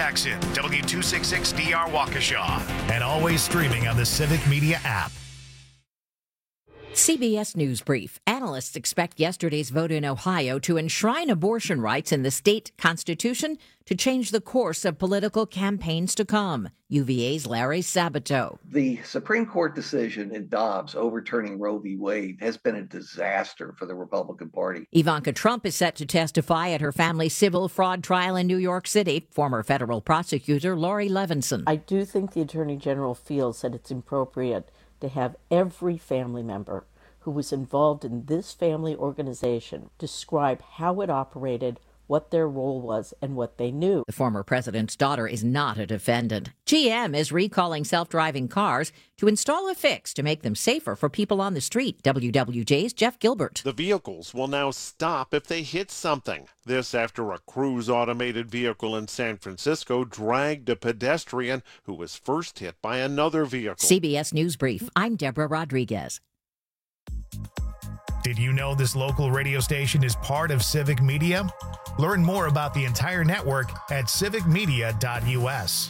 Jackson, W266DR Waukesha, and always streaming on the Civic Media app. CBS News Brief. Analysts expect yesterday's vote in Ohio to enshrine abortion rights in the state constitution to change the course of political campaigns to come. UVA's Larry Sabato. The Supreme Court decision in Dobbs overturning Roe v. Wade has been a disaster for the Republican Party. Ivanka Trump is set to testify at her family's civil fraud trial in New York City. Former federal prosecutor Lori Levinson. I do think the Attorney General feels that it's appropriate to have every family member who was involved in this family organization describe how it operated, what their role was, and what they knew. The former president's daughter is not a defendant. GM is recalling self-driving cars to install a fix to make them safer for people on the street. WWJ's Jeff Gilbert. The vehicles will now stop if they hit something. This after a Cruise automated vehicle in San Francisco dragged a pedestrian who was first hit by another vehicle. CBS News Brief. I'm Deborah Rodriguez. Did you know this local radio station is part of Civic Media? Learn more about the entire network at civicmedia.us.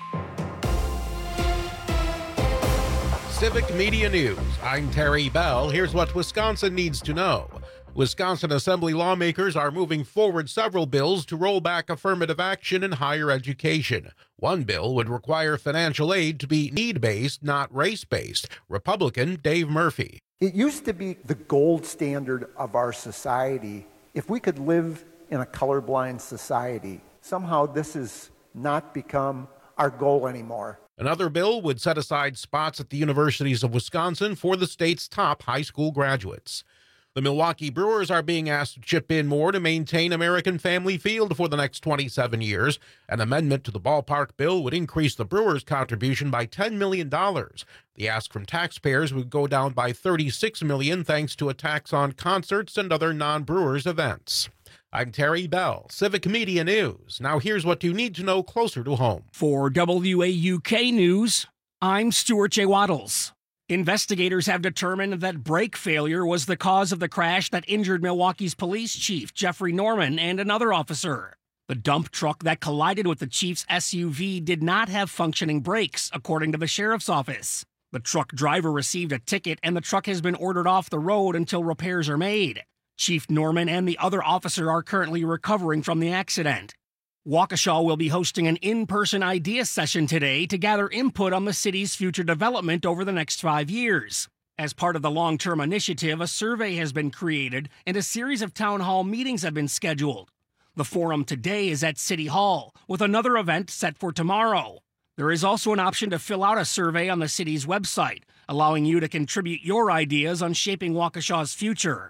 Civic Media News. I'm Terry Bell. Here's what Wisconsin needs to know. Wisconsin Assembly lawmakers are moving forward several bills to roll back affirmative action in higher education. One bill would require financial aid to be need-based, not race-based. Republican Dave Murphy. It used to be the gold standard of our society. If we could live in a colorblind society, somehow this has not become our goal anymore. Another bill would set aside spots at the universities of Wisconsin for the state's top high school graduates. The Milwaukee Brewers are being asked to chip in more to maintain American Family Field for the next 27 years. An amendment to the ballpark bill would increase the Brewers' contribution by $10 million. The ask from taxpayers would go down by $36 million thanks to a tax on concerts and other non-Brewers events. I'm Terry Bell, Civic Media News. Now here's what you need to know closer to home. For WAUK News, I'm Stuart J. Waddles. Investigators have determined that brake failure was the cause of the crash that injured Milwaukee's police chief, Jeffrey Norman, and another officer. The dump truck that collided with the chief's SUV did not have functioning brakes, according to the sheriff's office. The truck driver received a ticket, and the truck has been ordered off the road until repairs are made. Chief Norman and the other officer are currently recovering from the accident. Waukesha will be hosting an in-person idea session today to gather input on the city's future development over the next 5 years. As part of the long-term initiative, a survey has been created and a series of town hall meetings have been scheduled. The forum today is at City Hall, with another event set for tomorrow. There is also an option to fill out a survey on the city's website, allowing you to contribute your ideas on shaping Waukesha's future.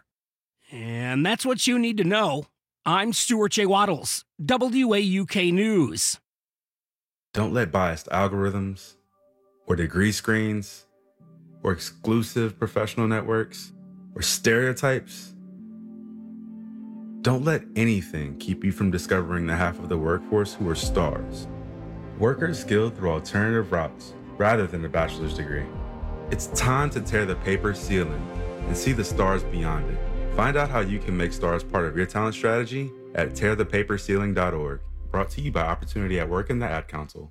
And that's what you need to know. I'm Stuart J. Waddles, WAUK News. Don't let biased algorithms or degree screens or exclusive professional networks or stereotypes, don't let anything keep you from discovering the half of the workforce who are stars. Workers skilled through alternative routes rather than a bachelor's degree. It's time to tear the paper ceiling and see the stars beyond it. Find out how you can make stars part of your talent strategy at tearthepaperceiling.org. Brought to you by Opportunity at Work and the Ad Council.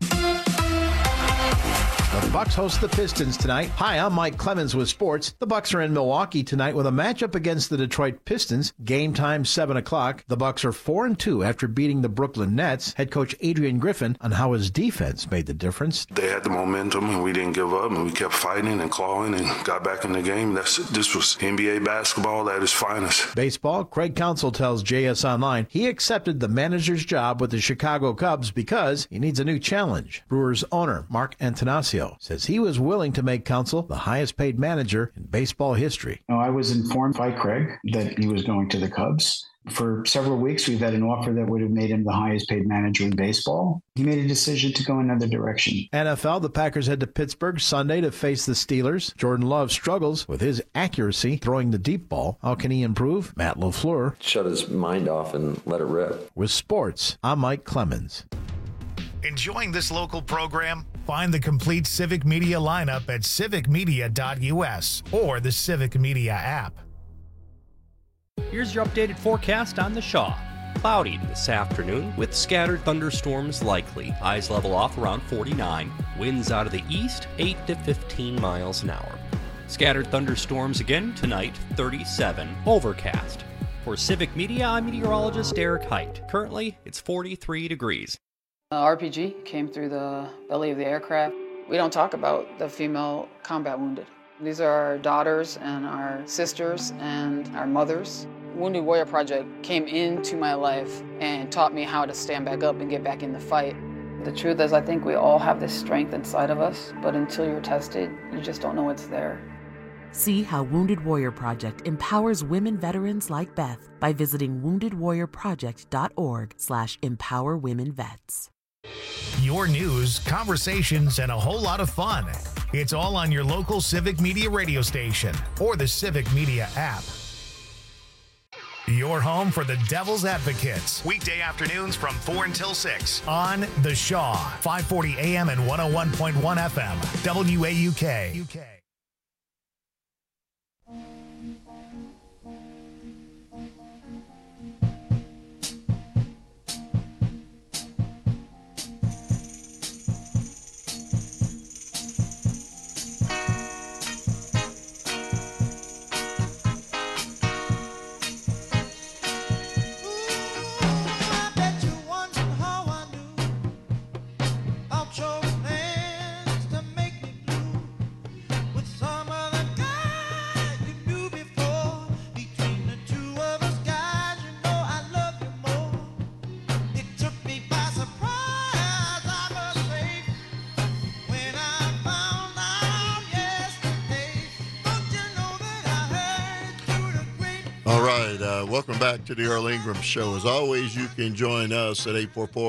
The Bucks host the Pistons tonight. Hi, I'm Mike Clemens with sports. The Bucks are in Milwaukee tonight with a matchup against the Detroit Pistons. Game time 7 o'clock. The Bucks are 4-2 after beating the Brooklyn Nets. Head coach Adrian Griffin on how his defense made the difference. They had the momentum and we didn't give up and we kept fighting and clawing and got back in the game. This was NBA basketball at its finest. Baseball, Craig Counsell tells JS Online he accepted the manager's job with the Chicago Cubs because he needs a new challenge. Brewers owner Mark Antanasio says he was willing to make Counsell the highest paid manager in baseball history. I was informed by Craig that he was going to the Cubs. For several weeks, we've had an offer that would have made him the highest paid manager in baseball. He made a decision to go another direction. NFL, the Packers head to Pittsburgh Sunday to face the Steelers. Jordan Love struggles with his accuracy throwing the deep ball. How can he improve? Matt LaFleur. Shut his mind off and let it rip. With sports, I'm Mike Clemens. Enjoying this local program? Find the complete Civic Media lineup at civicmedia.us or the Civic Media app. Here's your updated forecast on the Shaw. Cloudy this afternoon with scattered thunderstorms likely. Highs level off around 49. Winds out of the east 8 to 15 miles an hour. Scattered thunderstorms again tonight, 37. Overcast. For Civic Media, I'm meteorologist Eric Height. Currently, it's 43 degrees. RPG came through the belly of the aircraft. We don't talk about the female combat wounded. These are our daughters and our sisters and our mothers. Wounded Warrior Project came into my life and taught me how to stand back up and get back in the fight. The truth is, I think we all have this strength inside of us, but until you're tested, you just don't know it's there. See how Wounded Warrior Project empowers women veterans like Beth by visiting woundedwarriorproject.org/empowerwomenvets. Your news, conversations, and a whole lot of fun. It's all on your local Civic Media radio station or the Civic Media app. Your home for the Devil's Advocates. Weekday afternoons from 4 until 6 on The Shaw, 540 AM and 101.1 FM, WAUK. All right, welcome back to the Earl Ingram Show. As always, you can join us at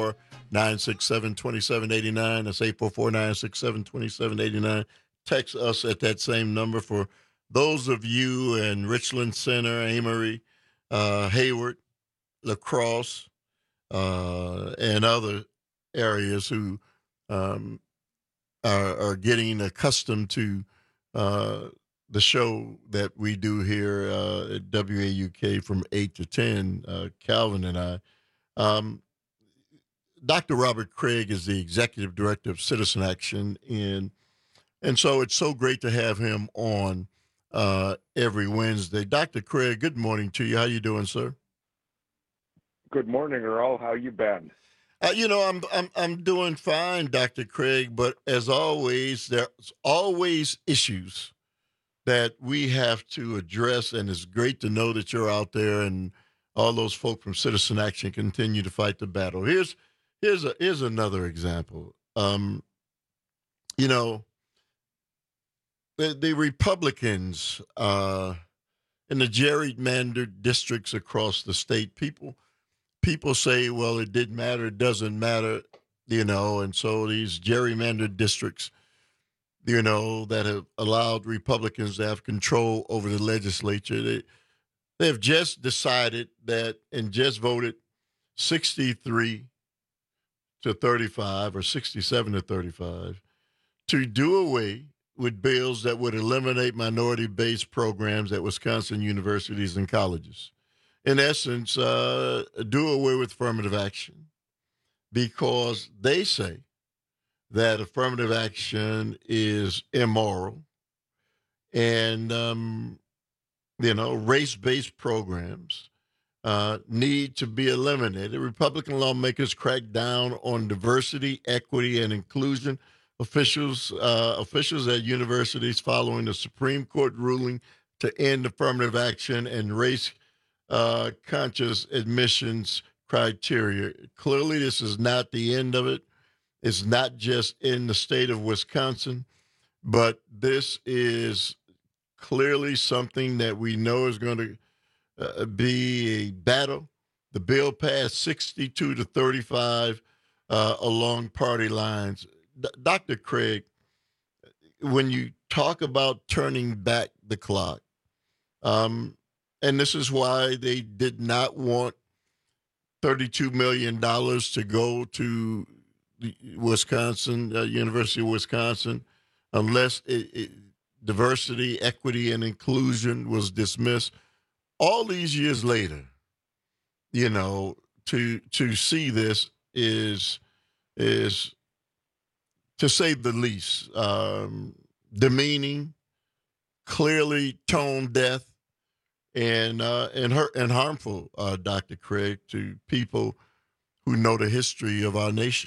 844-967-2789. That's 844-967-2789. Text us at that same number. For those of you in Richland Center, Amory, Hayward, La Crosse, and other areas who are getting accustomed to the show that we do here at WAUK from 8 to 10, Calvin and I. Dr. Robert Craig is the executive director of Citizen Action, and so it's so great to have him on every Wednesday. Dr. Craig, good morning to you. How you doing, sir? Good morning, Earl. How you been? I'm doing fine, Dr. Craig, but as always, there's always issues that we have to address, and it's great to know that you're out there and all those folk from Citizen Action continue to fight the battle. Here's another example. The Republicans in the gerrymandered districts across the state, people say, well, it didn't matter, it doesn't matter, and so these gerrymandered districts, that have allowed Republicans to have control over the legislature. They have just decided that and just voted 63 to 35 or 67 to 35 to do away with bills that would eliminate minority-based programs at Wisconsin universities and colleges. In essence, do away with affirmative action because they say that affirmative action is immoral and, race-based programs need to be eliminated. Republican lawmakers crack down on diversity, equity, and inclusion. Officials at universities following the Supreme Court ruling to end affirmative action and race-conscious admissions criteria. Clearly, this is not the end of it. It's not just in the state of Wisconsin, but this is clearly something that we know is going to be a battle. The bill passed 62 to 35 along party lines. Dr. Craig, when you talk about turning back the clock, and this is why they did not want $32 million to go to Wisconsin, University of Wisconsin, unless diversity, equity, and inclusion was dismissed. All these years later, to see this is to say the least demeaning, clearly tone deaf, and harmful, Dr. Craig, to people who know the history of our nation.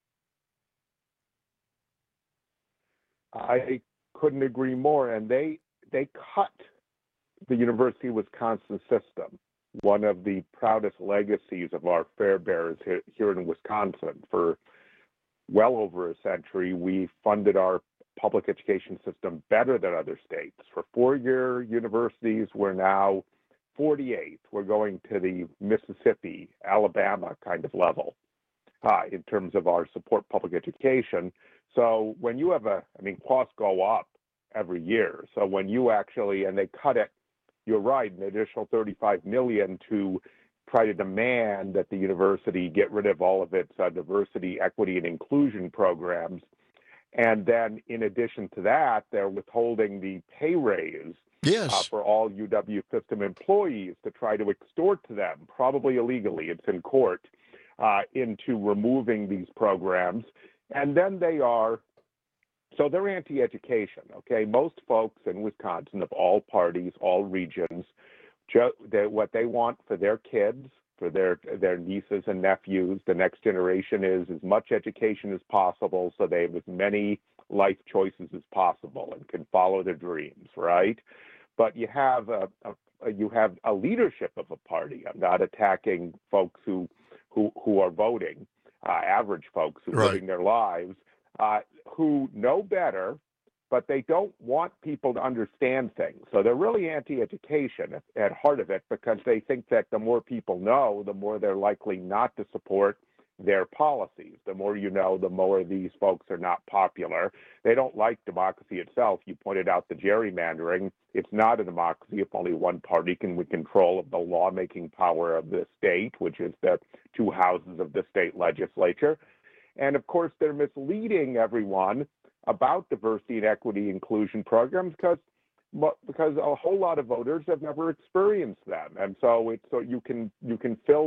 I couldn't agree more. And they cut the University of Wisconsin system, one of the proudest legacies of our fare bearers here in Wisconsin. For well over a century, we funded our public education system better than other states. For four-year universities, we're now 48th. We're going to the Mississippi, Alabama kind of level in terms of our support public education. So when you have costs go up every year. So when you actually, and they cut it, you're right, an additional $35 million to try to demand that the university get rid of all of its diversity, equity, and inclusion programs. And then in addition to that, they're withholding the pay raise for all UW system employees to try to extort to them, probably illegally, it's in court, into removing these programs. And then they're anti-education, okay? Most folks in Wisconsin of all parties, all regions, what they want for their kids, for their nieces and nephews, the next generation, is as much education as possible so they have as many life choices as possible and can follow their dreams, right? But you have a leadership of a party. I'm not attacking folks who are voting, average folks who are living their lives, who know better, but they don't want people to understand things. So they're really anti-education at heart of it, because they think that the more people know, the more they're likely not to support their policies. The more you know, the more these folks are not popular. They don't like democracy itself. You pointed out the gerrymandering. It's not a democracy if only one party can win control of the lawmaking power of the state, which is the two houses of the state legislature. And of course, they're misleading everyone about diversity and equity inclusion programs because a whole lot of voters have never experienced them. And so you can fill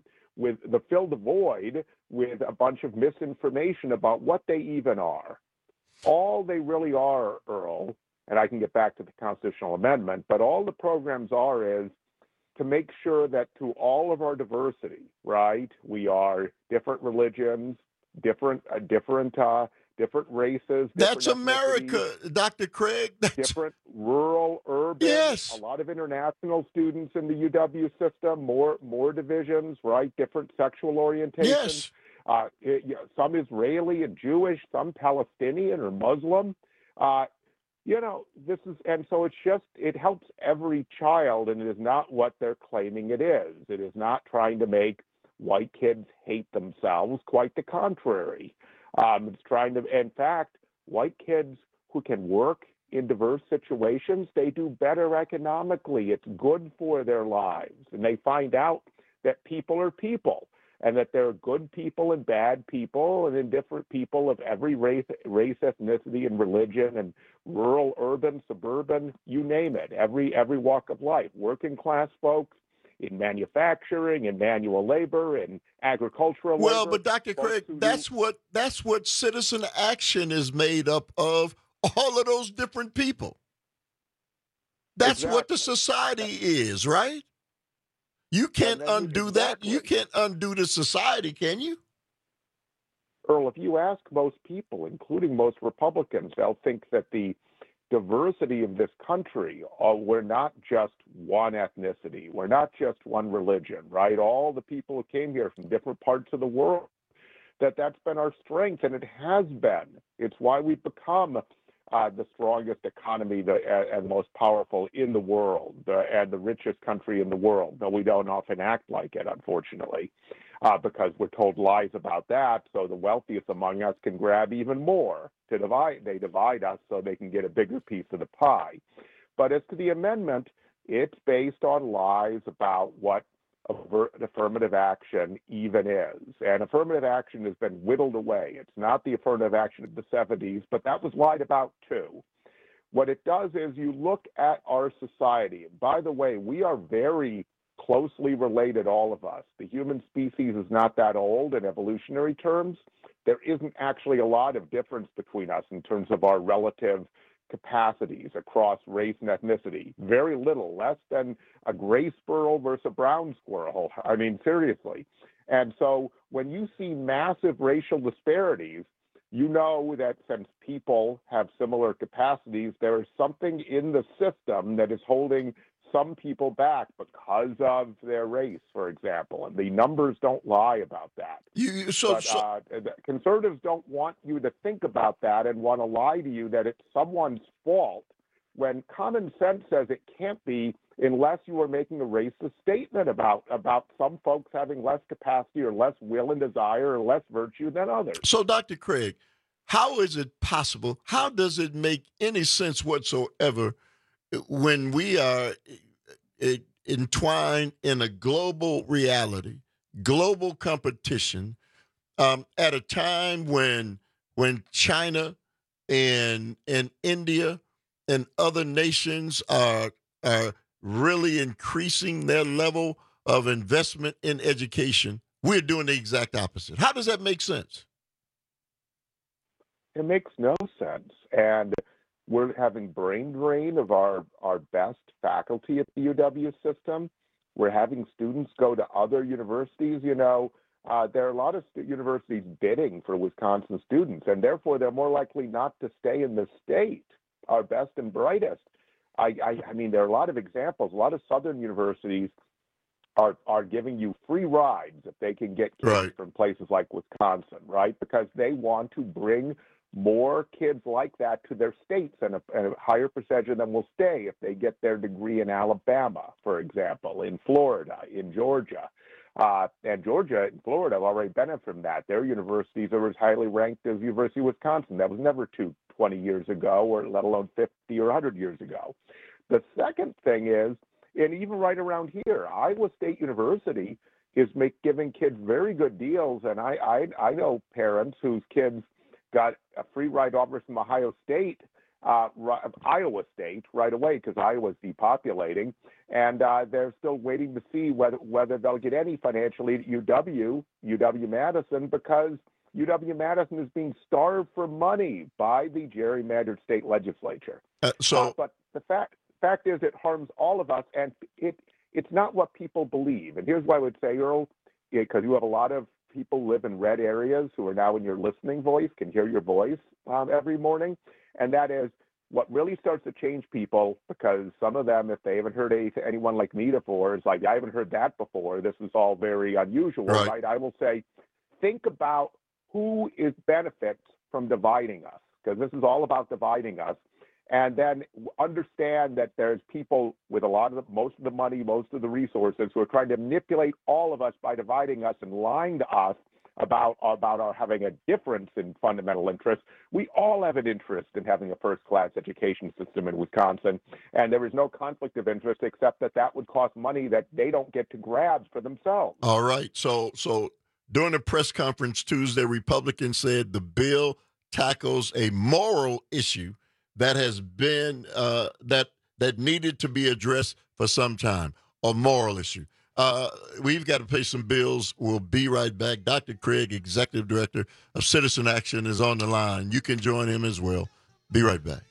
the void with a bunch of misinformation about what they even are. All they really are, Earl, and I can get back to the constitutional amendment, but all the programs are is to make sure that through all of our diversity, right, we are different religions, different races. That's America, Dr. Craig. Different rural, urban. Yes. A lot of international students in the UW system. More divisions, right? Different sexual orientations. Yes. Some Israeli and Jewish, some Palestinian or Muslim. It helps every child, and it is not what they're claiming it is. It is not trying to make white kids hate themselves. Quite the contrary. It's trying to, in fact, white kids who can work in diverse situations, they do better economically. It's good for their lives. And they find out that people are people and that there are good people and bad people and indifferent people of every race, ethnicity, and religion, and rural, urban, suburban, you name it, every walk of life. Working class folks, in manufacturing, in manual labor, in agricultural labor. Well, but Dr. Craig, that's what citizen action is made up of, all of those different people. That's what the society is, right? You can't undo that. You can't undo the society, can you? Earl, if you ask most people, including most Republicans, they'll think that the diversity of this country, we're not just one ethnicity, we're not just one religion, right? All the people who came here from different parts of the world, that's been our strength, and it has been. It's why we've become the strongest economy and most powerful in the world, and the richest country in the world, though we don't often act like it, unfortunately, because we're told lies about that, so the wealthiest among us can grab even more to divide. They divide us so they can get a bigger piece of the pie. But as to the amendment, it's based on lies about what affirmative action even is. And affirmative action has been whittled away. It's not the affirmative action of the 70s, but that was lied about too. What it does is you look at our society. And by the way, we are very closely related, all of us. The human species is not that old in evolutionary terms. There isn't actually a lot of difference between us in terms of our relative capacities across race and ethnicity. Very little, less than a gray squirrel versus a brown squirrel. I mean, seriously. And so when you see massive racial disparities, you know that since people have similar capacities, there is something in the system that is holding some people back because of their race, for example. And the numbers don't lie about that. Conservatives don't want you to think about that and want to lie to you that it's someone's fault, when common sense says it can't be, unless you are making a racist statement about some folks having less capacity or less will and desire or less virtue than others. So, Dr. Craig, how is it possible? How does it make any sense whatsoever when we are entwined in a global reality, global competition, at a time when China and India and other nations are really increasing their level of investment in education? We're doing the exact opposite. How does that make sense? It makes no sense. And we're having brain drain of our best faculty at the UW system. We're having students go to other universities. You know, there are a lot of universities bidding for Wisconsin students, and therefore they're more likely not to stay in the state, our best and brightest. I mean, there are a lot of examples. A lot of southern universities are giving you free rides if they can get kids from places like Wisconsin, right? Because they want to bring more kids like that to their states, and a higher percentage of them will stay if they get their degree in Alabama, for example, in Florida, in Georgia. And Georgia and Florida have already benefited from that. Their universities are as highly ranked as University of Wisconsin. That was never true 20 years ago, or let alone 50 or 100 years ago. The second thing is, and even right around here, Iowa State University is giving kids very good deals. And I know parents whose kids got a free ride offer from Iowa State right away, because Iowa's depopulating, and they're still waiting to see whether they'll get any financial aid at UW-Madison, because UW-Madison is being starved for money by the gerrymandered state legislature. But the fact is, it harms all of us, and it's not what people believe. And here's what I would say, Earl, because you have a lot of people who live in red areas who are now in your listening voice, can hear your voice every morning. And that is what really starts to change people, because some of them, if they haven't heard anyone like me before, it's like, I haven't heard that before. This is all very unusual, right? I will say, think about who benefits from dividing us, because this is all about dividing us. And then understand that there's people with most of the money, most of the resources, who are trying to manipulate all of us by dividing us and lying to us about our having a difference in fundamental interests. We all have an interest in having a first-class education system in Wisconsin, and there is no conflict of interest except that would cost money that they don't get to grab for themselves. All right. So during a press conference Tuesday, Republicans said the bill tackles a moral issue that has been that needed to be addressed for some time, a moral issue. We've got to pay some bills. We'll be right back. Dr. Craig, Executive Director of Citizen Action, is on the line. You can join him as well. Be right back.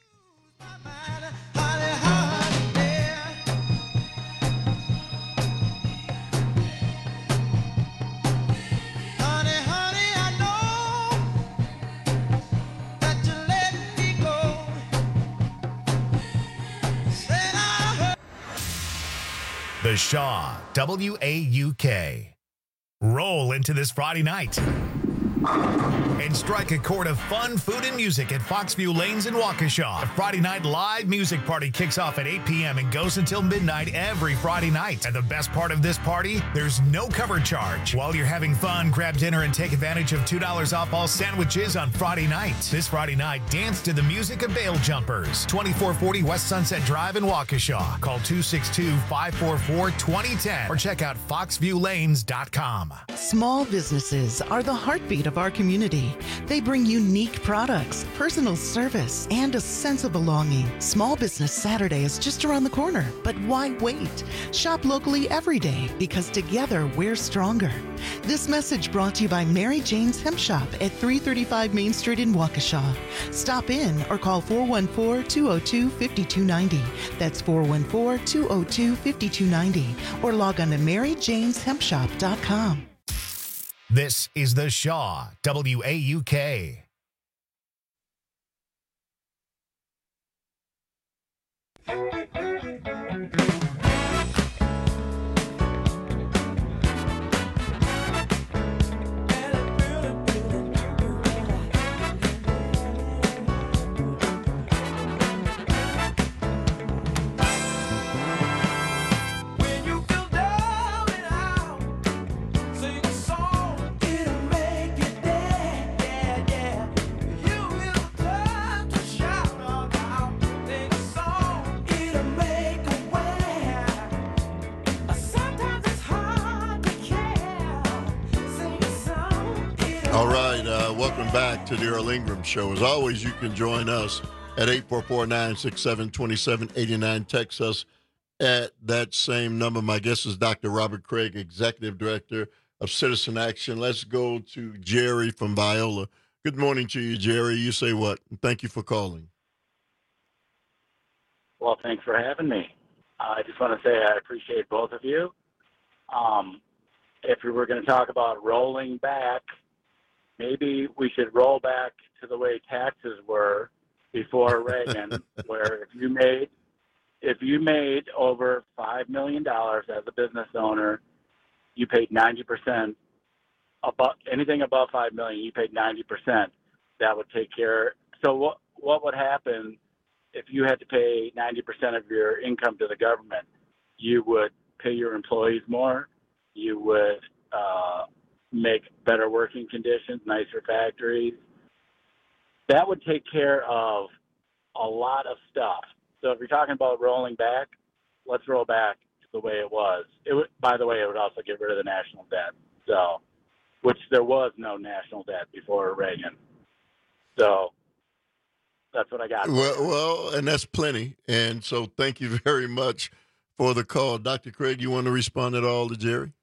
The Shaw, WAUK. Roll into this Friday night and strike a chord of fun, food, and music at Foxview Lanes in Waukesha. The Friday night live music party kicks off at 8 p.m. and goes until midnight every Friday night. And the best part of this party, there's no cover charge. While you're having fun, grab dinner and take advantage of $2 off all sandwiches on Friday night. This Friday night, dance to the music of Bail Jumpers. 2440 West Sunset Drive in Waukesha. Call 262-544-2010 or check out foxviewlanes.com. Small businesses are the heartbeat of our community. They bring unique products, personal service, and a sense of belonging. Small Business Saturday is just around the corner, but why wait? Shop locally every day because together we're stronger. This message brought to you by Mary Jane's Hemp Shop at 335 Main Street in Waukesha. Stop in or call 414-202-5290. That's 414-202-5290. Or log on to maryjaneshempshop.com. This is The Shaw, WAUK. All right, welcome back to the Earl Ingram Show. As always, you can join us at 844-967-2789. Text us at that same number. My guest is Dr. Robert Craig, Executive Director of Citizen Action. Let's go to Jerry from Viola. Good morning to you, Jerry. You say what? Thank you for calling. Well, thanks for having me. I just want to say I appreciate both of you. If we were going to talk about rolling back, maybe we should roll back to the way taxes were before Reagan, where if you made over $5 million as a business owner, you paid 90%. Anything above $5 million, you paid 90%. That would take care. So what would happen if you had to pay 90% of your income to the government? You would pay your employees more. You would make better working conditions, nicer factories. That would take care of a lot of stuff. So if you're talking about rolling back, let's roll back to the way it was. By the way, it would also get rid of the national debt. So, which there was no national debt before Reagan. So that's what I got. Well, and that's plenty. And so thank you very much for the call. Dr. Craig, you want to respond at all to Jerry?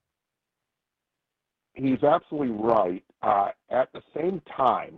He's absolutely right. At the same time,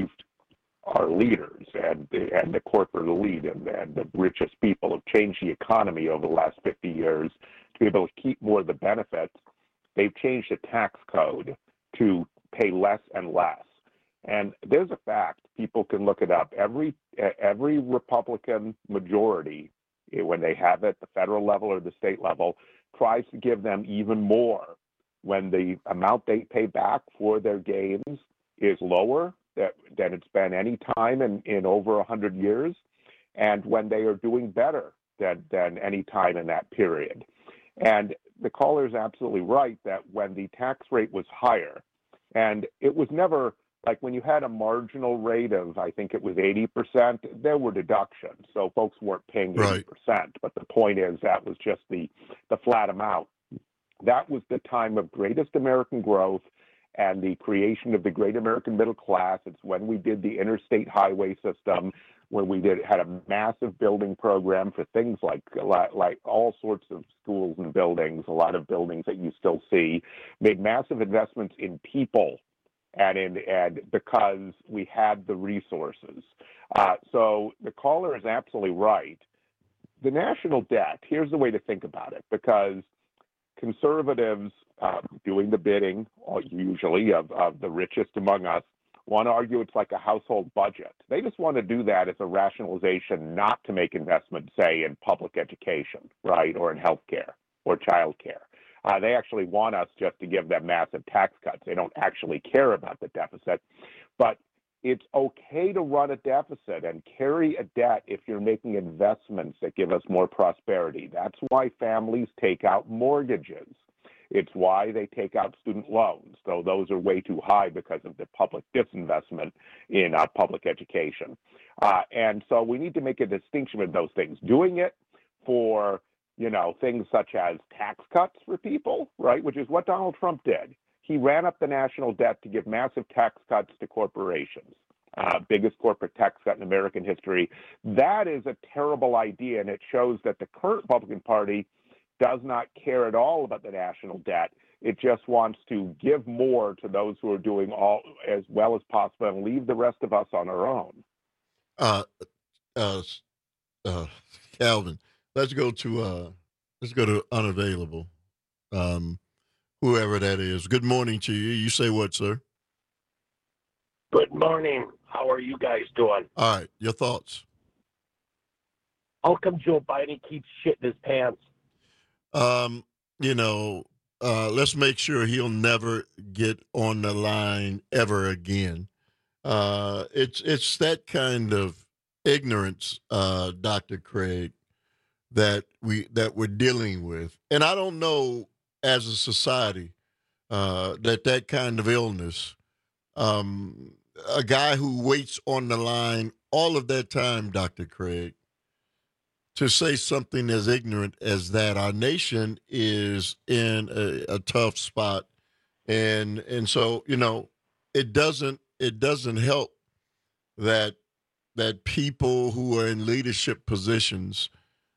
our leaders and the corporate elite and the richest people have changed the economy over the last 50 years to be able to keep more of the benefits. They've changed the tax code to pay less and less. And there's a fact, people can look it up. Every Republican majority, when they have it at the federal level or the state level, tries to give them even more when the amount they pay back for their gains is lower than it's been any time in over 100 years, and when they are doing better than any time in that period. And the caller is absolutely right that when the tax rate was higher, and it was never like when you had a marginal rate of, I think it was 80%, there were deductions. So folks weren't paying 80%. Right. But the point is that was just the flat amount. That was the time of greatest American growth and the creation of the great American middle class. It's when we did the interstate highway system, when we had a massive building program for things like all sorts of schools and buildings, a lot of buildings that you still see, made massive investments in people and because we had the resources. So the caller is absolutely right. The national debt, here's the way to think about it, because conservatives doing the bidding, usually of the richest among us, want to argue it's like a household budget. They just want to do that as a rationalization not to make investments, say, in public education, right, or in health care or child care. They actually want us just to give them massive tax cuts. They don't actually care about the deficit. But it's okay to run a deficit and carry a debt if you're making investments that give us more prosperity. That's why families take out mortgages. It's why they take out student loans, though those are way too high because of the public disinvestment in public education. And so we need to make a distinction with those things. Doing it for, things such as tax cuts for people, right, which is what Donald Trump did. he ran up the national debt to give massive tax cuts to corporations. Biggest corporate tax cut in American history. That is a terrible idea, and it shows that the current Republican Party does not care at all about the national debt. It just wants to give more to those who are doing all as well as possible and leave the rest of us on our own. Calvin, let's go to unavailable. Whoever that is. Good morning to you. You say what, sir? Good morning. How are you guys doing? All right. Your thoughts? How come Joe Biden keeps shit in his pants? Let's make sure he'll never get on the line ever again. It's that kind of ignorance, Dr. Craig, that we're dealing with. And I don't know as a society that kind of illness, a guy who waits on the line all of that time, Dr. Craig, to say something as ignorant as that. Our nation is in a tough spot. And so, it doesn't help that people who are in leadership positions,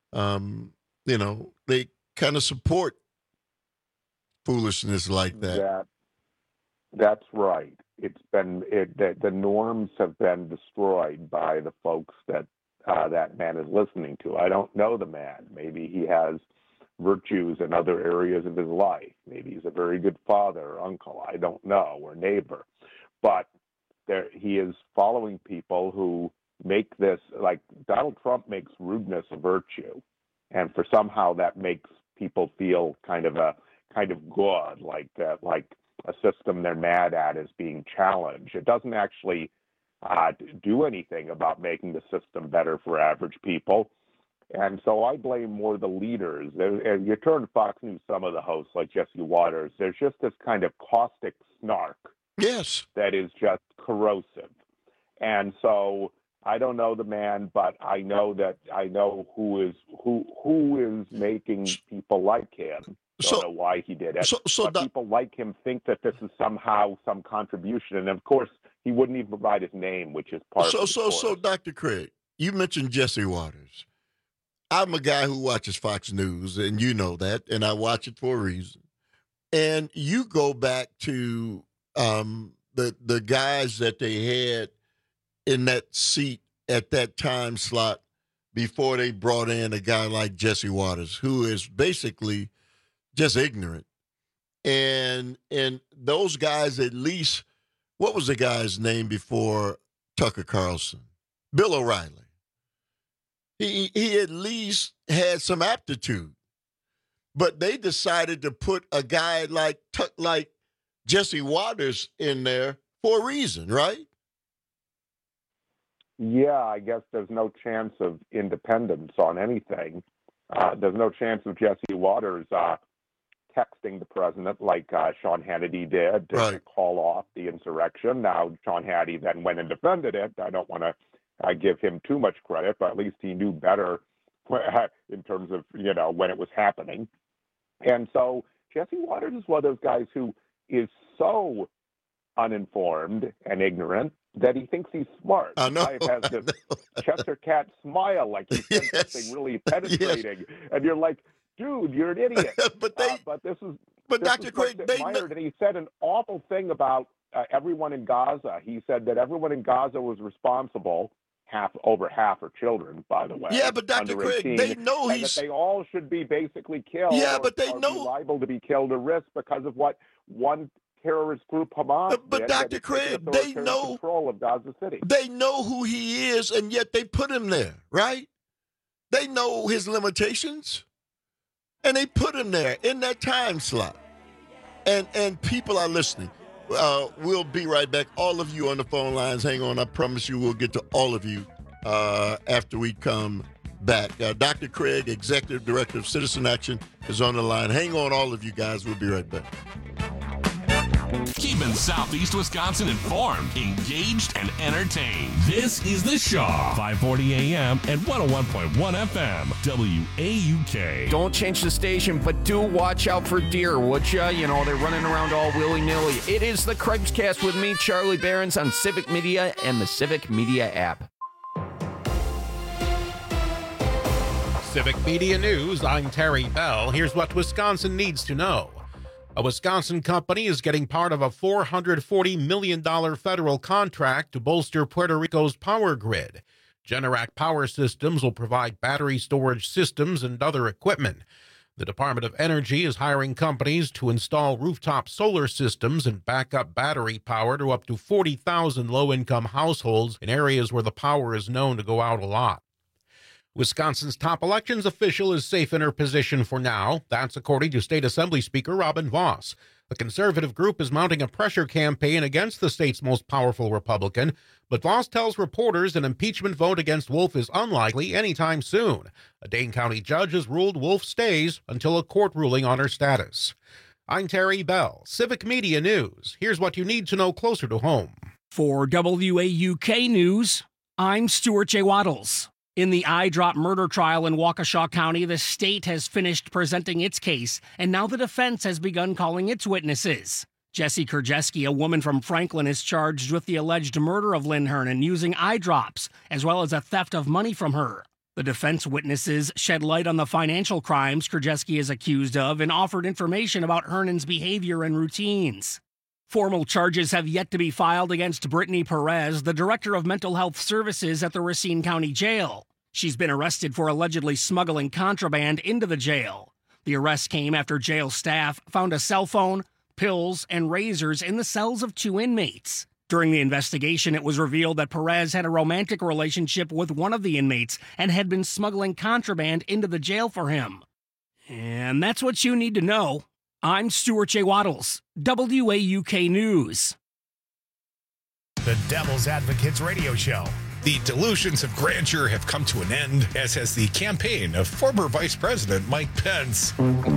they kind of support foolishness like that. That's right. The norms have been destroyed by the folks that that man is listening to. I don't know the man. Maybe he has virtues in other areas of his life. Maybe he's a very good father or uncle. I don't know, or neighbor. But he is following people who make this, like Donald Trump makes rudeness a virtue. And for somehow that makes people feel kind of good, like a system they're mad at is being challenged. It doesn't actually do anything about making the system better for average people. And so I blame more the leaders. And you turn to Fox News, some of the hosts like Jesse Waters, there's just this kind of caustic snark. Yes. That is just corrosive. And so I don't know the man, but I know who is making people like him. Don't know why he did it. But people like him think that this is somehow some contribution. And of course, he wouldn't even provide his name, which is part of the course. So, Dr. Craig, you mentioned Jesse Waters. I'm a guy who watches Fox News, and you know that, and I watch it for a reason. And you go back to the guys that they had in that seat at that time slot before they brought in a guy like Jesse Waters, who is basically just ignorant. And those guys, at least, what was the guy's name before Tucker Carlson? Bill O'Reilly. He at least had some aptitude. But they decided to put a guy like Jesse Waters in there for a reason, right? Yeah, I guess there's no chance of independence on anything. There's no chance of Jesse Waters texting the president like Sean Hannity did to call off the insurrection. Now, Sean Hannity then went and defended it. I don't want to give him too much credit, but at least he knew better in terms of, when it was happening. And so Jesse Waters is one of those guys who is so uninformed and ignorant that he thinks he's smart. I know. He has this Chester cat smile, like he said something really penetrating. Yes. And you're like, dude, you're an idiot. But Dr. Craig, and he said an awful thing about everyone in Gaza. He said that everyone in Gaza was responsible. Over half are children, by the way. Yeah, but Dr. Craig, 18, they know and that they all should be basically killed. Yeah, but they or know be liable to be killed or risk because of what one terrorist group, Hamas, but Dr. Craig, they know control of Gaza City. They know who he is, and yet they put him there, right? They know his limitations, and they put him there in that time slot. And people are listening. We'll be right back. All of you on the phone lines, hang on. I promise you we'll get to all of you after we come back. Dr. Craig, Executive Director of Citizen Action, is on the line. Hang on, all of you guys. We'll be right back. Keeping Southeast Wisconsin informed, engaged, and entertained. This is The Shaw, 540 AM and 101.1 FM, WAUK. Don't change the station, but do watch out for deer, would ya? You know, they're running around all willy-nilly. It is the Craig's Cast with me, Charlie Behrens, on Civic Media and the Civic Media app. Civic Media News, I'm Terry Bell. Here's what Wisconsin needs to know. A Wisconsin company is getting part of a $440 million federal contract to bolster Puerto Rico's power grid. Generac Power Systems will provide battery storage systems and other equipment. The Department of Energy is hiring companies to install rooftop solar systems and backup battery power to up to 40,000 low-income households in areas where the power is known to go out a lot. Wisconsin's top elections official is safe in her position for now. That's according to State Assembly Speaker Robin Vos. The conservative group is mounting a pressure campaign against the state's most powerful Republican, but Vos tells reporters an impeachment vote against Wolf is unlikely anytime soon. A Dane County judge has ruled Wolf stays until a court ruling on her status. I'm Terry Bell, Civic Media News. Here's what you need to know closer to home. For WAUK News, I'm Stuart J. Waddles. In the eyedrop murder trial in Waukesha County, the state has finished presenting its case, and now the defense has begun calling its witnesses. Jessie Krajewski, a woman from Franklin, is charged with the alleged murder of Lynn Hernan using eye drops, as well as a theft of money from her. The defense witnesses shed light on the financial crimes Krajewski is accused of and offered information about Hernan's behavior and routines. Formal charges have yet to be filed against Brittany Perez, the director of mental health services at the Racine County Jail. She's been arrested for allegedly smuggling contraband into the jail. The arrest came after jail staff found a cell phone, pills, and razors in the cells of 2 inmates. During the investigation, it was revealed that Perez had a romantic relationship with one of the inmates and had been smuggling contraband into the jail for him. And that's what you need to know. I'm Stuart J. Waddles, WAUK News. The Devil's Advocates Radio Show. The delusions of grandeur have come to an end, as has the campaign of former Vice President Mike Pence.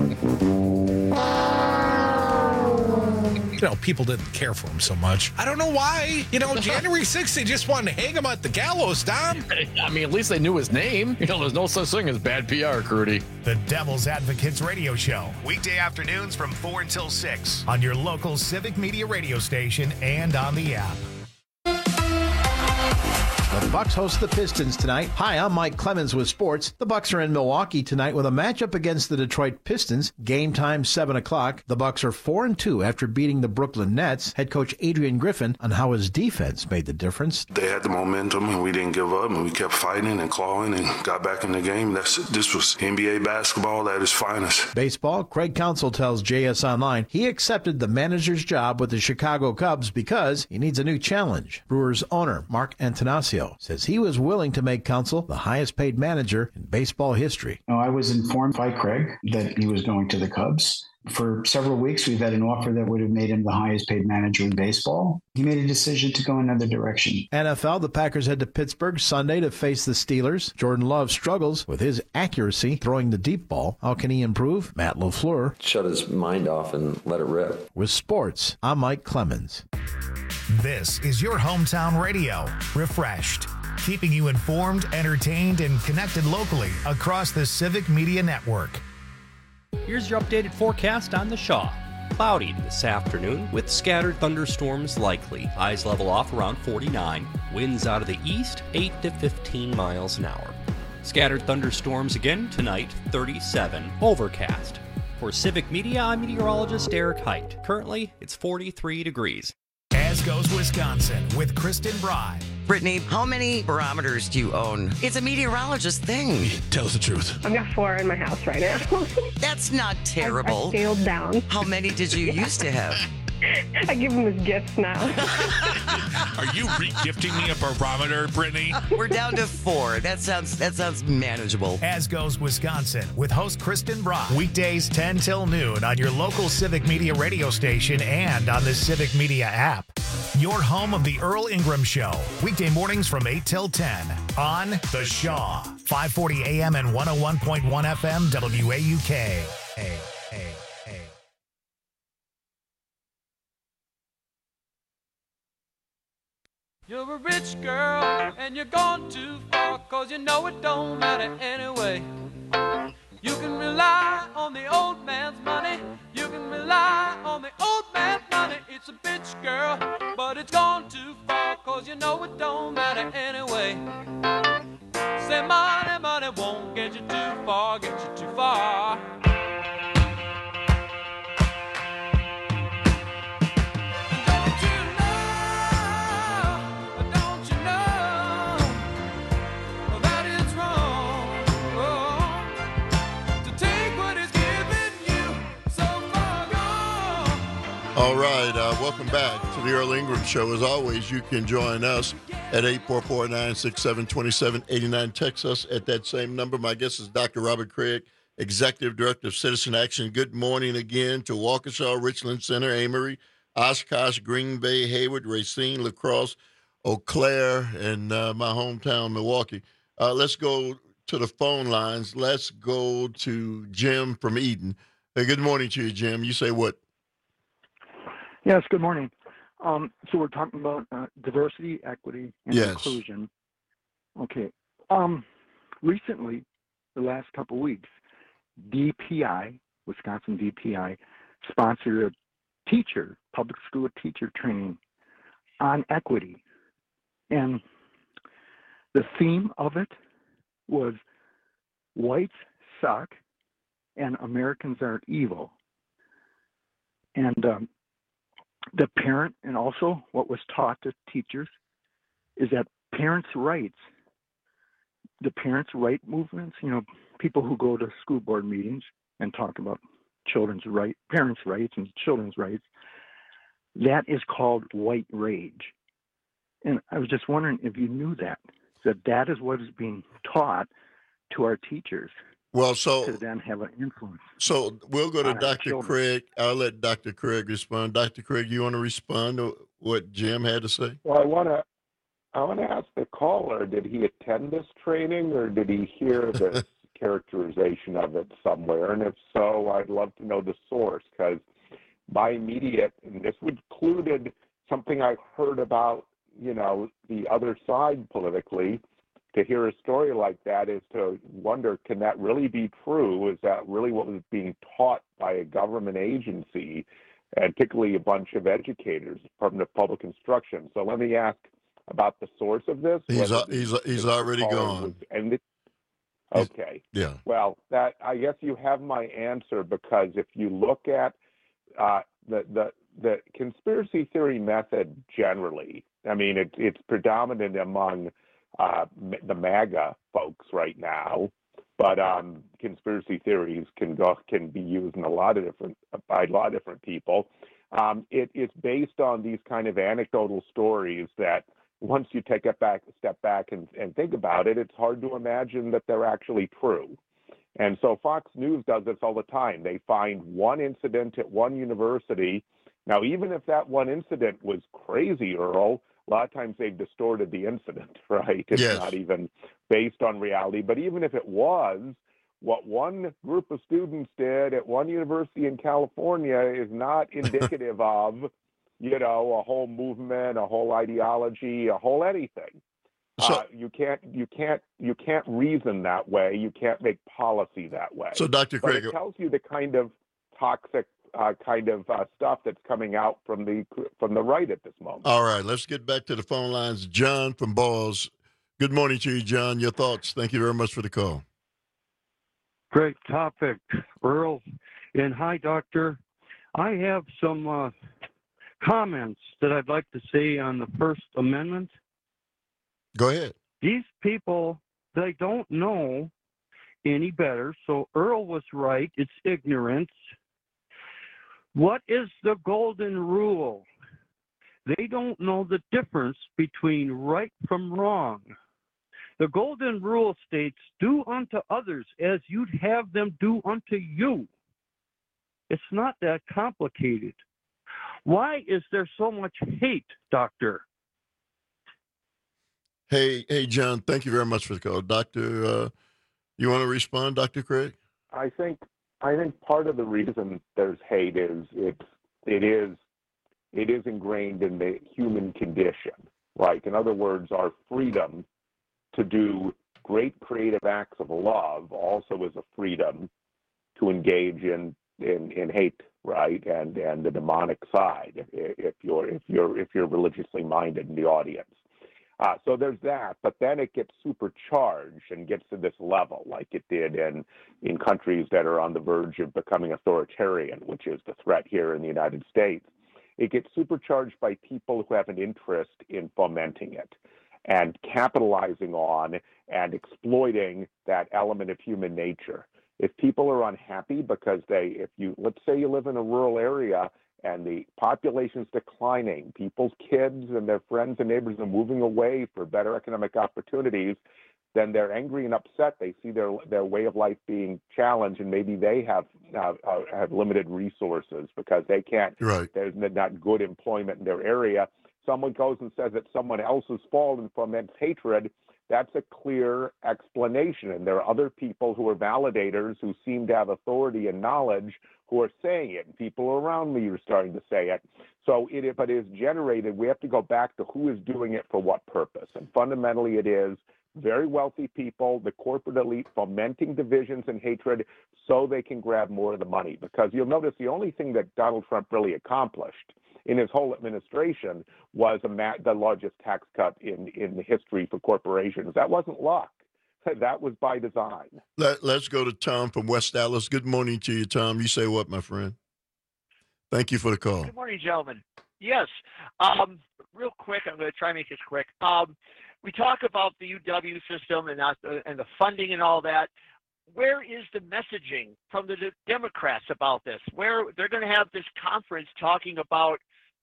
You know, people didn't care for him so much. I don't know why. You know, January 6th, they just wanted to hang him at the gallows, Tom. I mean, at least they knew his name. You know, there's no such thing as bad PR, Crudy. The Devil's Advocates Radio Show. Weekday afternoons from 4 until 6 on your local Civic Media radio station and on the app. The Bucks host the Pistons tonight. Hi, I'm Mike Clemens with sports. The Bucks are in Milwaukee tonight with a matchup against the Detroit Pistons. Game time 7 o'clock. The Bucks are 4-2 after beating the Brooklyn Nets. Head coach Adrian Griffin on how his defense made the difference. They had the momentum, and we didn't give up, and we kept fighting and clawing and got back in the game. This was NBA basketball at its finest. Baseball, Craig Counsell tells JS Online he accepted the manager's job with the Chicago Cubs because he needs a new challenge. Brewers owner Mark Antanasio says he was willing to make Counsell the highest paid manager in baseball history. I was informed by Craig that he was going to the Cubs. For several weeks, we've had an offer that would have made him the highest paid manager in baseball. He made a decision to go another direction. NFL, the Packers head to Pittsburgh Sunday to face the Steelers. Jordan Love struggles with his accuracy throwing the deep ball. How can he improve? Matt LaFleur. Shut his mind off and let it rip. With sports, I'm Mike Clemens. This is your hometown radio. Refreshed. Keeping you informed, entertained, and connected locally across the Civic Media Network. Here's your updated forecast on the Shaw. Cloudy this afternoon with scattered thunderstorms likely. Highs level off around 49. Winds out of the east 8 to 15 miles an hour. Scattered thunderstorms again tonight, 37. Overcast. For Civic Media, I'm meteorologist Eric Height. Currently, it's 43 degrees. As goes Wisconsin with Kristen Bry. Brittany, how many barometers do you own? It's a meteorologist thing. Tell us the truth. I've got 4 in my house right now. That's not terrible. I scaled down. How many did you used to have? I give them as gifts now. Are you re-gifting me a barometer, Brittany? We're down to 4. That sounds manageable. As goes Wisconsin with host Kristen Bry. Weekdays 10 till noon on your local Civic Media radio station and on the Civic Media app. Your home of the Earl Ingram Show. Weekday mornings from 8 till 10 on The Shaw. 540 AM and 101.1 FM WAUK. a rich girl, and you're gone too far, 'cause you know it don't matter anyway. You can rely on the old man's money, you can rely on the old man's money. It's a bitch, girl, but it's gone too far, 'cause you know it don't matter anyway. Say money, money won't get you too far, get you too far. All right, welcome back to the Earl Ingram Show. As always, you can join us at 844-967-2789. Text us at that same number. My guest is Dr. Robert Craig, Executive Director of Citizen Action. Good morning again to Waukesha, Richland Center, Amory, Oshkosh, Green Bay, Hayward, Racine, La Crosse, Eau Claire, and my hometown, Milwaukee. Let's go to the phone lines. Let's go to Jim from Eden. Hey, good morning to you, Jim. You say what? Yes, good morning. So we're talking about diversity, equity, and inclusion. Okay. Recently, the last couple of weeks, DPI, Wisconsin DPI, sponsored a public school teacher training on equity. And the theme of it was whites suck and Americans aren't evil. And the parent, and also what was taught to teachers, is that parents' rights, the parents' right movements, people who go to school board meetings and talk about parents' rights and children's rights, that is called white rage. And I was just wondering if you knew that is what is being taught to our teachers. Well, to then have an influence. So we'll go to Dr. Craig. I'll let Dr. Craig respond. Dr. Craig, you want to respond to what Jim had to say? Well, I want to ask the caller, did he attend this training or did he hear this characterization of it somewhere? And if so, I'd love to know the source, because my immediate, and this included something I heard about, the other side politically. To hear a story like that is to wonder, can that really be true? Is that really what was being taught by a government agency, and particularly a bunch of educators, Department of Public Instruction? So let me ask about the source of this. He's already gone. Okay. Yeah. Well, that, I guess you have my answer, because if you look at the conspiracy theory method generally, I mean, it's predominant among the MAGA folks right now, but conspiracy theories can be used in by a lot of different people. It's based on these kind of anecdotal stories that once you take a step back and think about it, it's hard to imagine that they're actually true. And so Fox News does this all the time. They find one incident at one university. Now, even if that one incident was crazy, Earl, a lot of times they've distorted the incident, right? It's not even based on reality. But even if it was, what one group of students did at one university in California is not indicative of, a whole movement, a whole ideology, a whole anything. So, you can't reason that way. You can't make policy that way. So, Dr. Craig, but it tells you the kind of toxic stuff that's coming out from the right at this moment. All right, let's get back to the phone lines. John from Balls. Good morning to you, John. Your thoughts. Thank you very much for the call. Great topic, Earl. And hi, Doctor. I have some comments that I'd like to say on the First Amendment. Go ahead. These people, they don't know any better. So Earl was right. It's ignorance. What is the golden rule? They don't know the difference between right from wrong. The golden rule states, do unto others as you'd have them do unto you. It's not that complicated. Why is there so much hate, Doctor? Hey, John, thank you very much for the call. Doctor, you want to respond, Dr. Craig? I think part of the reason there's hate is it is ingrained in the human condition. right? In other words, our freedom to do great creative acts of love also is a freedom to engage in hate, right, and the demonic side if you're religiously minded in the audience. So there's that, but then it gets supercharged and gets to this level, like it did in countries that are on the verge of becoming authoritarian, which is the threat here in the United States. It gets supercharged by people who have an interest in fomenting it and capitalizing on and exploiting that element of human nature. If people are unhappy because let's say you live in a rural area and the population's declining, people's kids and their friends and neighbors are moving away for better economic opportunities, then they're angry and upset. They see their way of life being challenged, and maybe they have limited resources because they can't. Right. There's not good employment in their area. Someone goes and says it's someone else's fault and foments hatred. That's a clear explanation, and there are other people who are validators who seem to have authority and knowledge who are saying it, and people around me are starting to say it. So if it is generated, we have to go back to who is doing it for what purpose, and fundamentally it is very wealthy people, the corporate elite, fomenting divisions and hatred so they can grab more of the money. Because you'll notice the only thing that Donald Trump really accomplished in his whole administration was the largest tax cut in the history for corporations. That wasn't luck. That was by design. Let's go to Tom from West Dallas. Good morning to you, Tom. You say what, my friend? Thank you for the call. Good morning, gentlemen. Yes. Real quick, I'm going to try and make this quick. We talk about the UW system and the funding and all that. Where is the messaging from the Democrats about this? Where they're going to have this conference talking about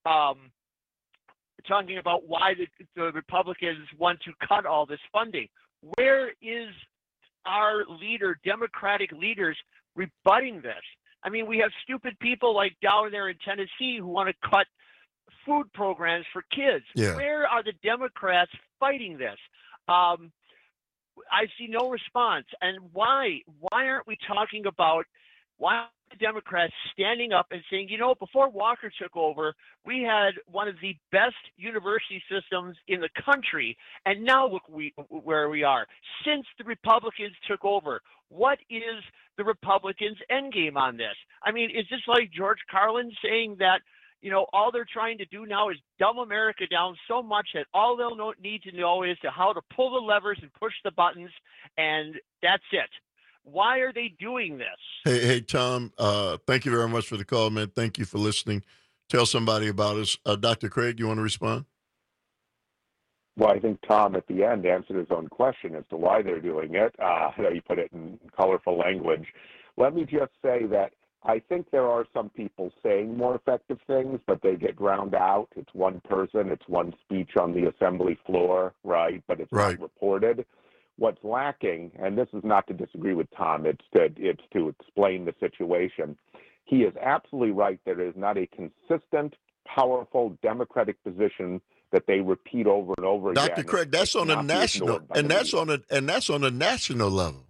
why the Republicans want to cut all this funding. Where is our Democratic leaders, rebutting this? I mean, we have stupid people like down there in Tennessee who want to cut food programs for kids. Yeah. Where are the Democrats fighting this? I see no response. And why aren't we talking about why aren't the Democrats standing up and saying, before Walker took over, we had one of the best university systems in the country, and now look where we are. Since the Republicans took over, what is the Republicans' endgame on this? I mean, is this like George Carlin saying that, all they're trying to do now is dumb America down so much that all they'll need to know is how to pull the levers and push the buttons, and that's it. Why are they doing this? Hey, Tom, thank you very much for the call, man. Thank you for listening. Tell somebody about us. Dr. Craig, you want to respond? Well, I think Tom at the end answered his own question as to why they're doing it. You put it in colorful language. Let me just say that I think there are some people saying more effective things, but they get drowned out. It's one person, it's one speech on the assembly floor, right? But it's not reported. What's lacking, and this is not to disagree with Tom, it's to explain the situation. He is absolutely right. There is not a consistent, powerful Democratic position that they repeat over and over again. Dr. Craig, that's on a national, and that's on a national level.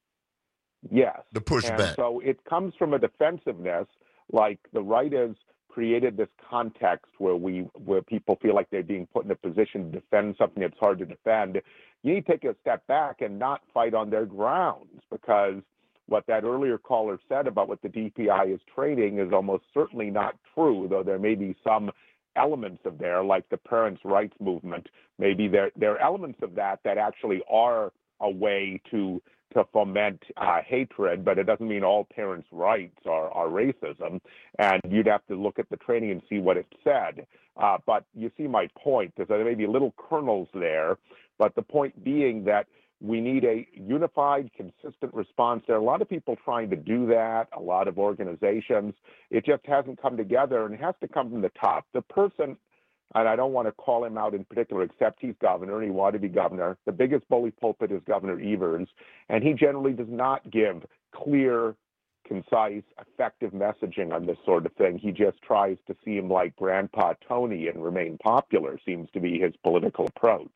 Yes. The pushback. And so it comes from a defensiveness, like the right has created this context where people feel like they're being put in a position to defend something that's hard to defend. You need to take a step back and not fight on their grounds, because what that earlier caller said about what the DPI is training is almost certainly not true, though there may be some elements of there, like the parents' rights movement. Maybe there are elements of that actually are a way to foment hatred, but it doesn't mean all parents' rights are racism. And you'd have to look at the training and see what it said. But you see my point. There may be little kernels there, but the point being that we need a unified, consistent response. There are a lot of people trying to do that, a lot of organizations. It just hasn't come together, and it has to come from the top. The person, and I don't want to call him out in particular, except he's governor and he wanted to be governor. The biggest bully pulpit is Governor Evers, and he generally does not give clear, concise, effective messaging on this sort of thing. He just tries to seem like Grandpa Tony and remain popular, seems to be his political approach.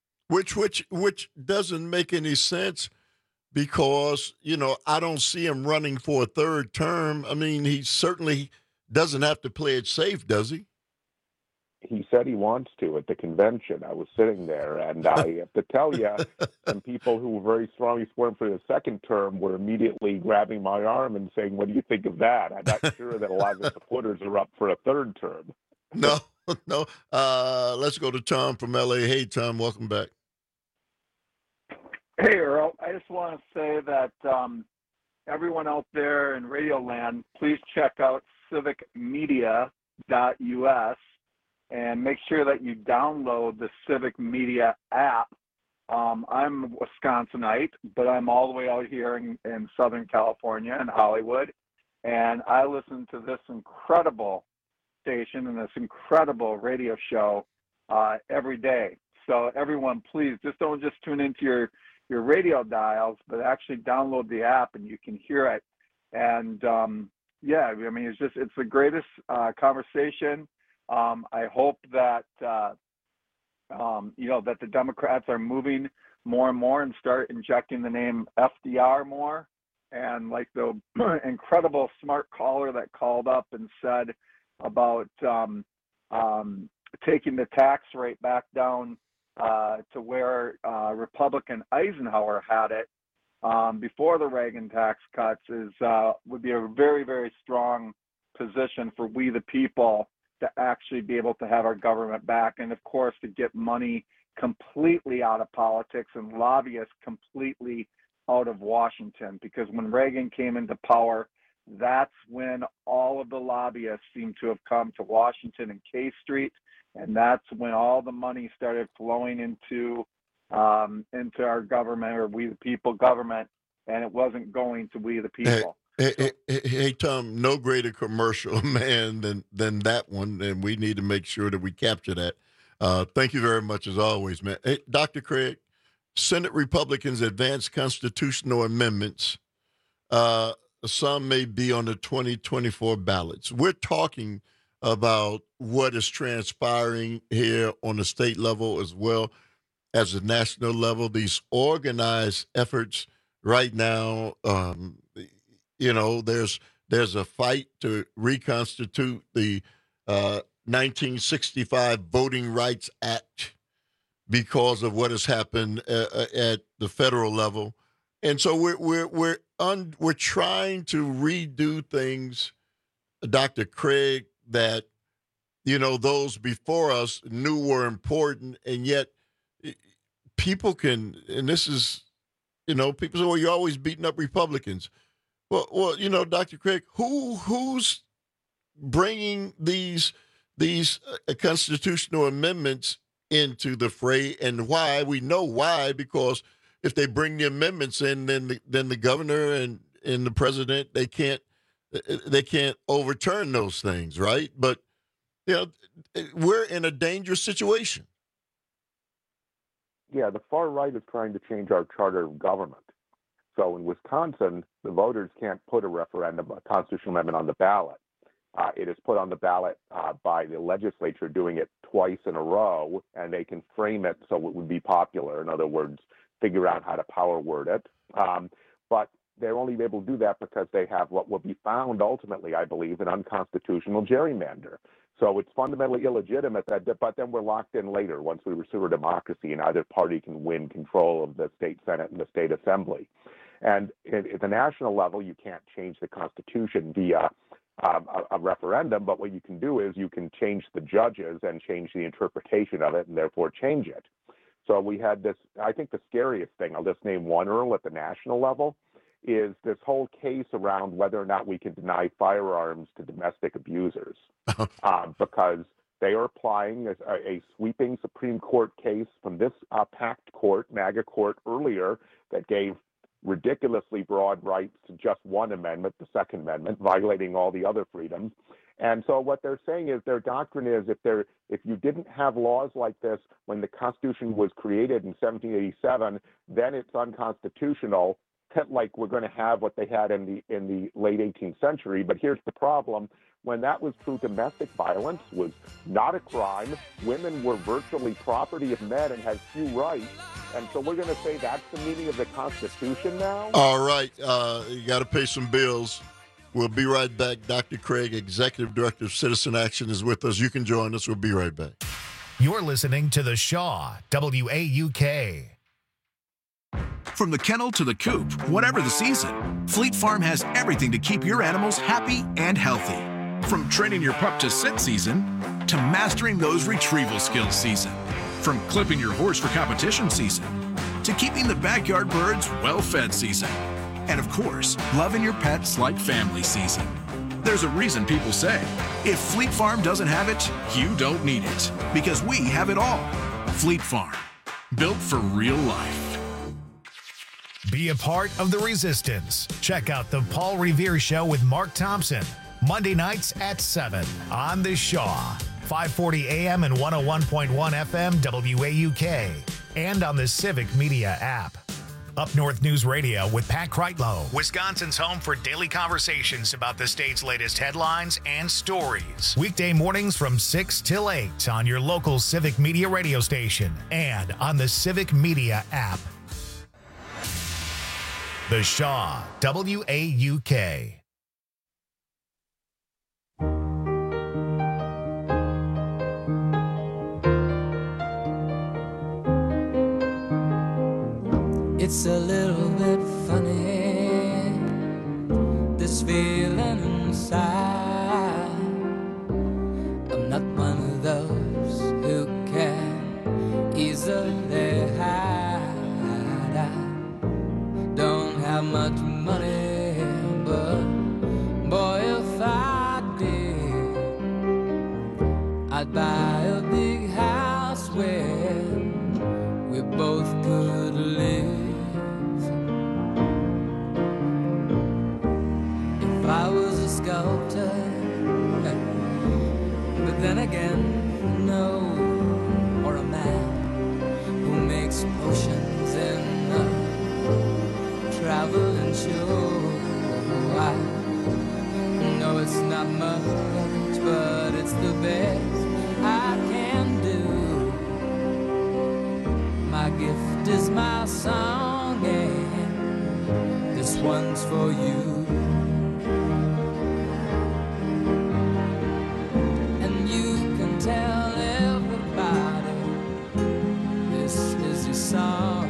Which doesn't make any sense, because, I don't see him running for a third term. I mean, he certainly doesn't have to play it safe, does he? he said he wants to at the convention. I was sitting there, and I have to tell you, some people who were very strongly supporting for the second term were immediately grabbing my arm and saying, "What do you think of that?" I'm not sure that a lot of the supporters are up for a third term. No. Let's go to Tom from LA. Hey, Tom, welcome back. Hey, Earl. I just want to say that everyone out there in Radio Land, please check out civicmedia.us and make sure that you download the Civic Media app. I'm a Wisconsinite, but I'm all the way out here in Southern California in Hollywood, and I listen to this incredible station and this incredible radio show every day. So everyone, please don't just tune into your radio dials, but actually download the app and you can hear it. And yeah, I mean, it's the greatest conversation. I hope that that the Democrats are moving more and more and start injecting the name FDR more. And like the incredible smart caller that called up and said about taking the tax rate back down to where Republican Eisenhower had it before the Reagan tax cuts would be a very, very strong position for we the people to actually be able to have our government back, and of course to get money completely out of politics and lobbyists completely out of Washington. Because when Reagan came into power, that's when all of the lobbyists seem to have come to Washington and K Street, and that's when all the money started flowing into our government, or we the people government, and it wasn't going to we the people. Hey, Tom, no greater commercial, man, than that one, and we need to make sure that we capture that. Thank you very much, as always, man. Hey, Dr. Craig, Senate Republicans advance constitutional amendments. Some may be on the 2024 ballots. We're talking about what is transpiring here on the state level as well as the national level. These organized efforts right now, there's a fight to reconstitute the 1965 Voting Rights Act because of what has happened at the federal level, and so we're trying to redo things, Dr. Craig, that those before us knew were important, and yet people can, and this is, people say, well, you're always beating up Republicans. Well, Dr. Craig, who's bringing these constitutional amendments into the fray, and why? We know why, because if they bring the amendments in, then the governor and the president, they can't overturn those things, right? But we're in a dangerous situation. Yeah, the far right is trying to change our charter of government. So in Wisconsin, the voters can't put a constitutional amendment on the ballot. It is put on the ballot by the legislature doing it twice in a row, and they can frame it so it would be popular. In other words, figure out how to power word it. But they're only able to do that because they have what will be found ultimately, I believe, an unconstitutional gerrymander. So it's fundamentally illegitimate, but then we're locked in later once we restore democracy and either party can win control of the state Senate and the state assembly. And at the national level, you can't change the Constitution via a referendum, but what you can do is you can change the judges and change the interpretation of it and therefore change it. So we had this, I think the scariest thing, I'll just name one, Earl, at the national level, is this whole case around whether or not we can deny firearms to domestic abusers because they are applying a sweeping Supreme Court case from this packed court, MAGA court, earlier that gave ridiculously broad rights to just one amendment, the Second Amendment, violating all the other freedoms. And so what they're saying is their doctrine is if you didn't have laws like this when the Constitution was created in 1787, then it's unconstitutional, like we're going to have what they had in the late 18th century. But here's the problem. When that was true, domestic violence was not a crime. Women were virtually property of men and had few rights. And so we're going to say that's the meaning of the Constitution now? All right. You got to pay some bills. We'll be right back. Dr. Craig, Executive Director of Citizen Action, is with us. You can join us. We'll be right back. You're listening to The Shaw, WAUK. From the kennel to the coop, whatever the season, Fleet Farm has everything to keep your animals happy and healthy. From training your pup to sit season to mastering those retrieval skills season. From clipping your horse for competition season to keeping the backyard birds well-fed season. And of course, loving your pets like family season. There's a reason people say, if Fleet Farm doesn't have it, you don't need it. Because we have it all. Fleet Farm, built for real life. Be a part of the resistance. Check out the Paul Revere Show with Mark Thompson, Monday nights at 7 on The Shaw, 540 AM and 101.1 FM WAUK, and on the Civic Media app. Up North News Radio with Pat Kreitlow, Wisconsin's home for daily conversations about the state's latest headlines and stories. Weekday mornings from 6 till 8 on your local Civic Media radio station and on the Civic Media app. The Shaw, WAUK. It's a little bit funny, this feeling inside. I'm not one of those who can easily hide. I don't have much money, but boy, if I did, I'd buy a big house where we both could live. If I was a sculptor, but then again, no, or a man who makes potions in a traveling show. I know it's not much, but it's the best I can do. My gift is my song, and this one's for you. And you can tell everybody this is your song.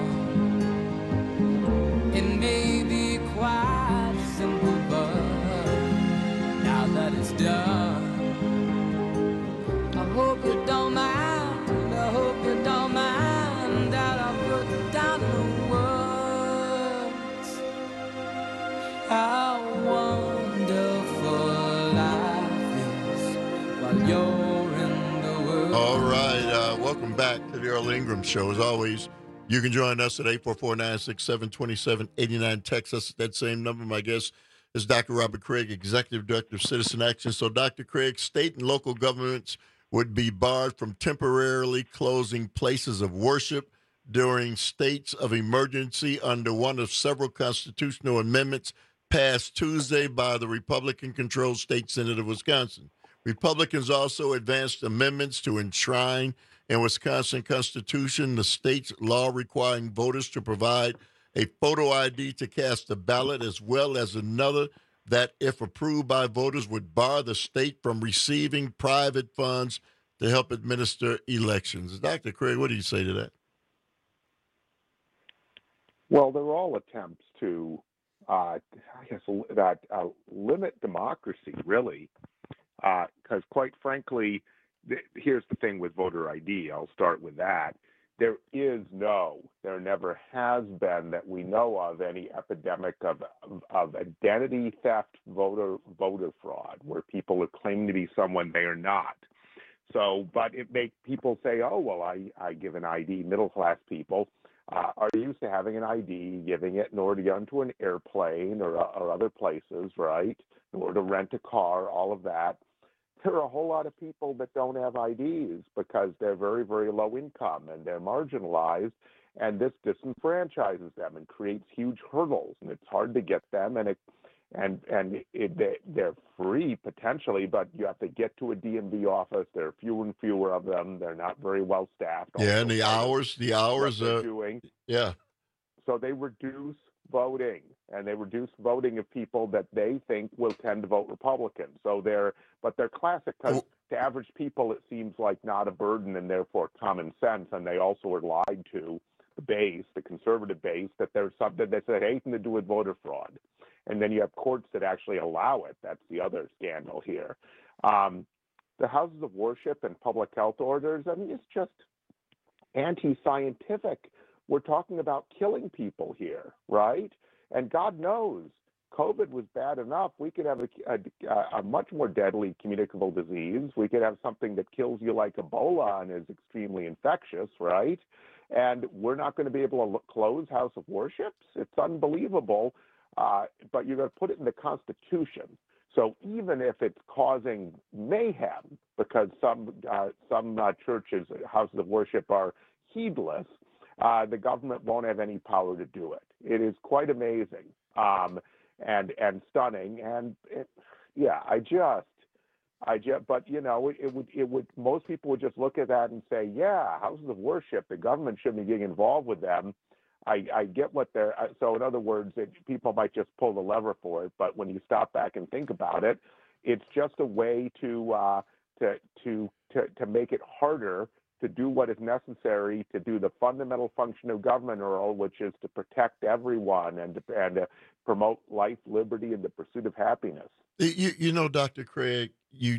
It may be quite simple, but now that it's done, I hope you don't mind, I hope you don't mind that I put down the words. How wonderful life is while you're in the world. All right. Welcome back to the Earl Ingram Show. As always, you can join us at 844-967-2789. Text us at that same number. My guest is Dr. Robert Craig, Executive Director of Citizen Action. So, Dr. Craig, state and local governments would be barred from temporarily closing places of worship during states of emergency under one of several constitutional amendments passed Tuesday by the Republican-controlled State Senate of Wisconsin. Republicans also advanced amendments to enshrine in Wisconsin Constitution the state's law requiring voters to provide a photo ID to cast a ballot, as well as another that, if approved by voters, would bar the state from receiving private funds to help administer elections. Dr. Craig, what do you say to that? Well, they're all attempts to, limit democracy, really, because quite frankly, here's the thing with voter ID. I'll start with that. There never has been that we know of any epidemic of identity theft, voter fraud, where people are claiming to be someone they are not. So, but it makes people say, oh, well, I give an ID. Middle class people are used to having an ID, giving it in order to get onto an airplane or other places, right? In order to rent a car, all of that. There are a whole lot of people that don't have IDs because they're very, very low income and they're marginalized, and this disenfranchises them and creates huge hurdles, and it's hard to get them, and they're free potentially, but you have to get to a DMV office. There are fewer and fewer of them. They're not very well staffed. Yeah, and the hours they're doing. Yeah. So they reduce voting, and they reduce voting of people that they think will tend to vote Republican. So they're classic, because to average people it seems like not a burden and therefore common sense, and they also are lied to the base, the conservative base, that there's something that said anything to do with voter fraud. And then you have courts that actually allow it. That's the other scandal here. The houses of worship and public health orders, I mean, it's just anti-scientific. We're talking about killing people here, right? And God knows, COVID was bad enough. We could have a much more deadly communicable disease. We could have something that kills you like Ebola and is extremely infectious, right? And we're not going to be able to close house of worships. It's unbelievable. But you're going to put it in the Constitution. So even if it's causing mayhem, because some churches, houses of worship, are heedless, the government won't have any power to do it. It is quite amazing and stunning. And but you know, it would most people would just look at that and say, yeah, houses of worship, the government shouldn't be getting involved with them. I get what they're, so in other words, people might just pull the lever for it, but when you stop back and think about it, it's just a way to make it harder to do what is necessary to do the fundamental function of government, Earl, which is to protect everyone and to promote life, liberty, and the pursuit of happiness. You know, Dr. Craig, you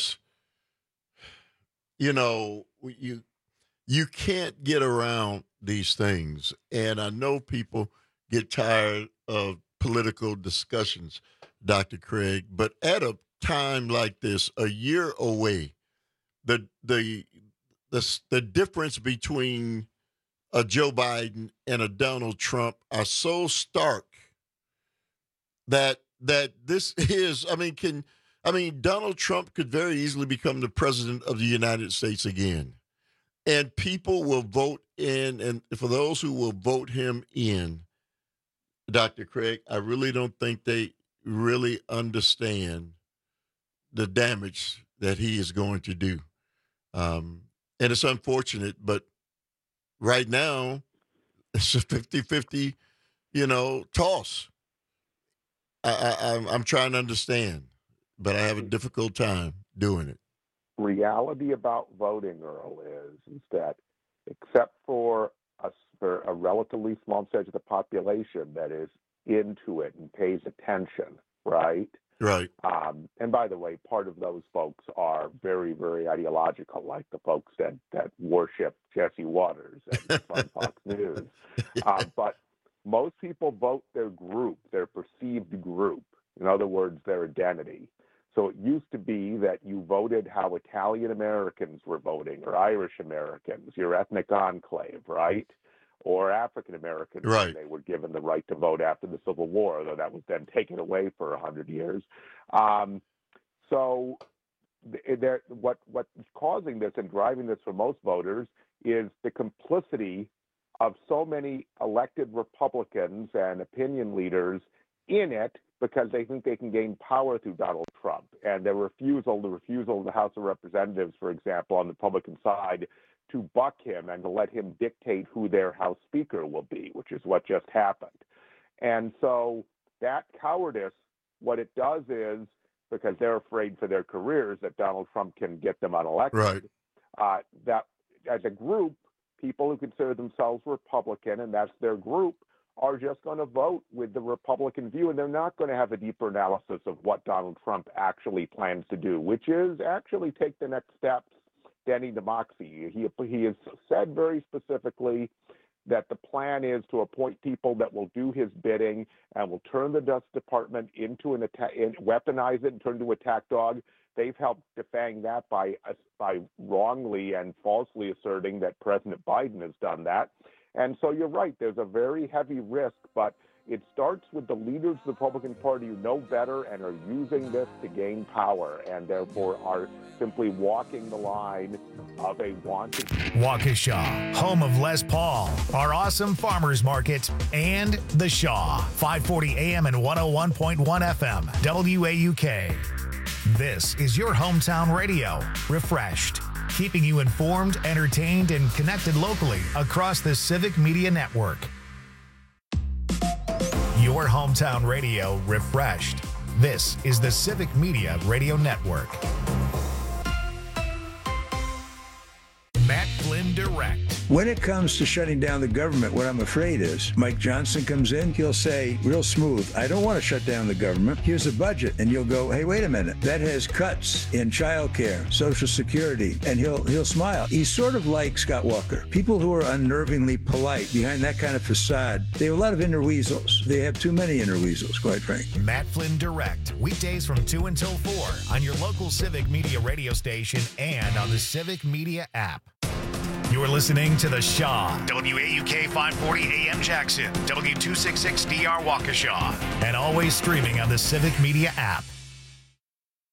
can't get around these things. And I know people get tired of political discussions, Dr. Craig, but at a time like this, a year away, the difference between a Joe Biden and a Donald Trump are so stark that this is, Donald Trump could very easily become the president of the United States again. And people will vote in, and for those who will vote him in, Dr. Craig, I really don't think they really understand the damage that he is going to do. And it's unfortunate, but right now, it's a 50-50, toss. I'm trying to understand, but I have a difficult time doing it. Reality about voting, Earl, is that except for a relatively small percentage of the population that is into it and pays attention, right? Right. And by the way, part of those folks are very, very ideological, like the folks that worship Jesse Waters and on Fox News. But most people vote their group, their perceived group. In other words, their identity. So it used to be that you voted how Italian Americans were voting, or Irish Americans, your ethnic enclave, right? Or African Americans. Right. They were given the right to vote after the Civil War, though that was then taken away for 100 years. So what's causing this and driving this for most voters is the complicity of so many elected Republicans and opinion leaders in it, because they think they can gain power through Donald Trump. And the refusal of the House of Representatives, for example, on the Republican side, to buck him and to let him dictate who their House Speaker will be, which is what just happened. And so that cowardice, what it does is, because they're afraid for their careers that Donald Trump can get them unelected, right. That as a group, people who consider themselves Republican, and that's their group, are just going to vote with the Republican view, and they're not going to have a deeper analysis of what Donald Trump actually plans to do, which is actually take the next steps to ending democracy. He has said very specifically that the plan is to appoint people that will do his bidding and will turn the Justice Department into weaponize it and turn it into a attack dog. They've helped defang that by wrongly and falsely asserting that President Biden has done that. And so you're right, there's a very heavy risk, but it starts with the leaders of the Republican Party who know better and are using this to gain power, and therefore are simply walking the line of a wanted. Waukesha, home of Les Paul, our awesome farmers market, and The Shaw, 540 AM and 101.1 FM, WAUK. This is your hometown radio, refreshed, keeping you informed, entertained, and connected locally across the Civic Media Network. Your hometown radio refreshed. This is the Civic Media Radio Network. Matt Flynn Direct. When it comes to shutting down the government, what I'm afraid is Mike Johnson comes in, he'll say real smooth, I don't want to shut down the government. Here's a budget. And you'll go, hey, wait a minute. That has cuts in childcare, Social Security, and he'll smile. He's sort of like Scott Walker. People who are unnervingly polite behind that kind of facade, they have a lot of inner weasels. They have too many inner weasels, quite frankly. Matt Flynn Direct, weekdays from 2 until 4 on your local Civic Media radio station and on the Civic Media app. You're listening to The Shaw, WAUK 540 AM Jackson, W266DR Waukesha, and always streaming on the Civic Media app.